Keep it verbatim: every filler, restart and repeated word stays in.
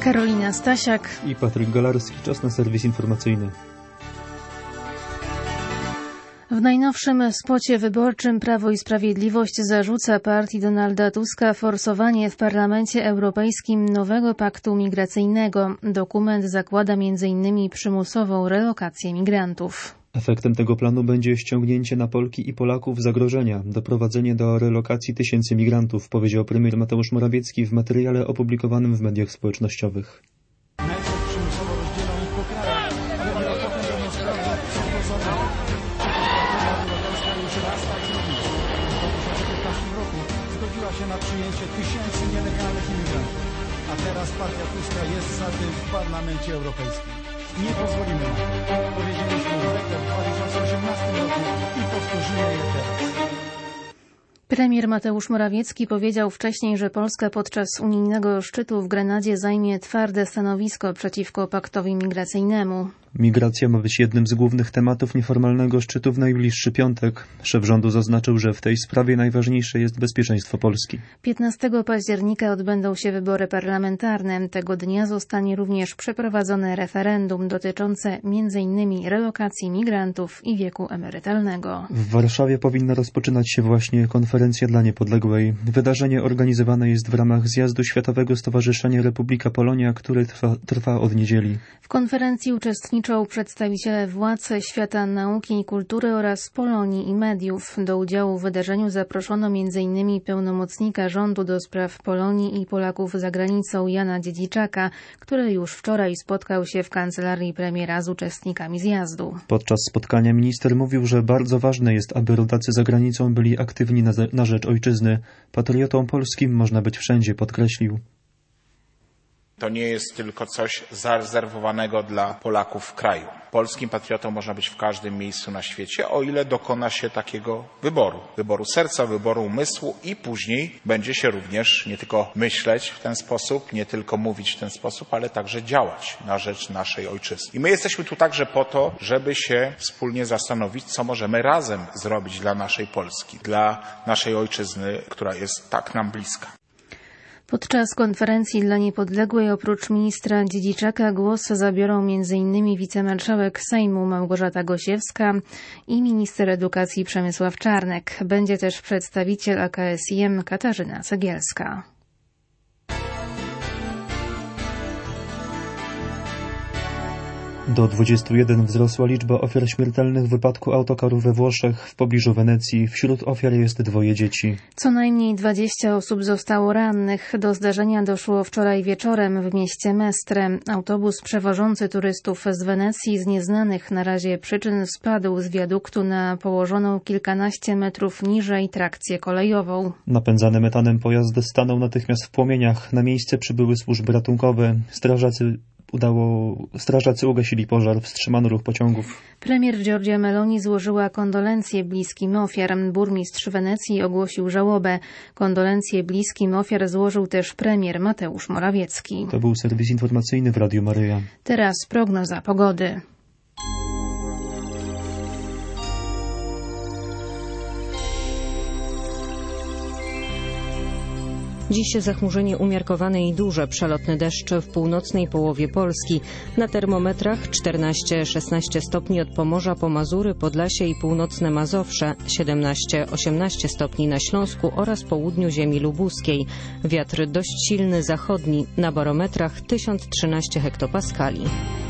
Karolina Stasiak i Patryk Galarski. Czas na serwis informacyjny. W najnowszym spocie wyborczym Prawo i Sprawiedliwość zarzuca partii Donalda Tuska forsowanie w Parlamencie Europejskim nowego paktu migracyjnego. Dokument zakłada między innymi przymusową relokację migrantów. Efektem tego planu będzie ściągnięcie na Polki i Polaków zagrożenia, doprowadzenie do relokacji tysięcy migrantów, powiedział premier Mateusz Morawiecki w materiale opublikowanym w mediach społecznościowych. Zgodziła się na przyjęcie tysięcy nielegalnych imigrantów, a teraz partia Tuska jest za tym w Parlamencie Europejskim. Nie pozwolimy na to. Powiedzieliśmy to w dwa tysiące osiemnastym roku i powtórzymy je teraz. Premier Mateusz Morawiecki powiedział wcześniej, że Polska podczas unijnego szczytu w Grenadzie zajmie twarde stanowisko przeciwko paktowi migracyjnemu. Migracja ma być jednym z głównych tematów nieformalnego szczytu w najbliższy piątek. Szef rządu zaznaczył, że w tej sprawie najważniejsze jest bezpieczeństwo Polski. piętnastego października odbędą się wybory parlamentarne. Tego dnia zostanie również przeprowadzone referendum dotyczące między innymi relokacji migrantów i wieku emerytalnego. W Warszawie powinna rozpoczynać się właśnie konferencja dla niepodległej. Wydarzenie organizowane jest w ramach zjazdu Światowego Stowarzyszenia Republika Polonia, który trwa, trwa od niedzieli. W konferencji uczestniczą przedstawiciele władz świata nauki i kultury oraz Polonii i mediów. Do udziału w wydarzeniu zaproszono między innymi pełnomocnika rządu do spraw Polonii i Polaków za granicą Jana Dziedziczaka, który już wczoraj spotkał się w kancelarii premiera z uczestnikami zjazdu. Podczas spotkania minister mówił, że bardzo ważne jest, aby rodacy za granicą byli aktywni na, na rzecz ojczyzny. Patriotą polskim można być wszędzie, podkreślił. To nie jest tylko coś zarezerwowanego dla Polaków w kraju. Polskim patriotą można być w każdym miejscu na świecie, o ile dokona się takiego wyboru. Wyboru serca, wyboru umysłu i później będzie się również nie tylko myśleć w ten sposób, nie tylko mówić w ten sposób, ale także działać na rzecz naszej ojczyzny. I my jesteśmy tu także po to, żeby się wspólnie zastanowić, co możemy razem zrobić dla naszej Polski, dla naszej ojczyzny, która jest tak nam bliska. Podczas konferencji dla niepodległej oprócz ministra Dziedziczaka głos zabiorą między innymi wicemarszałek Sejmu Małgorzata Gosiewska i minister edukacji Przemysław Czarnek. Będzie też przedstawiciel A K S I M Katarzyna Cegielska. Do dwudziestu jeden wzrosła liczba ofiar śmiertelnych w wypadku autokaru we Włoszech w pobliżu Wenecji. Wśród ofiar jest dwoje dzieci. Co najmniej dwadzieścia osób zostało rannych. Do zdarzenia doszło wczoraj wieczorem w mieście Mestre. Autobus przewożący turystów z Wenecji z nieznanych na razie przyczyn spadł z wiaduktu na położoną kilkanaście metrów niżej trakcję kolejową. Napędzany metanem pojazd stanął natychmiast w płomieniach. Na miejsce przybyły służby ratunkowe. Strażacy Udało, strażacy ugasili pożar, wstrzymano ruch pociągów. Premier Giorgia Meloni złożyła kondolencje bliskim ofiar. Burmistrz Wenecji ogłosił żałobę. Kondolencje bliskim ofiar złożył też premier Mateusz Morawiecki. To był serwis informacyjny w Radiu Maryja. Teraz prognoza pogody. Dziś zachmurzenie umiarkowane i duże, przelotny deszcz w północnej połowie Polski. Na termometrach czternaście szesnaście stopni od Pomorza po Mazury, Podlasie i północne Mazowsze, siedemnaście osiemnaście stopni na Śląsku oraz południu ziemi lubuskiej. Wiatr dość silny zachodni, na barometrach tysiąc trzynaście hektopaskali.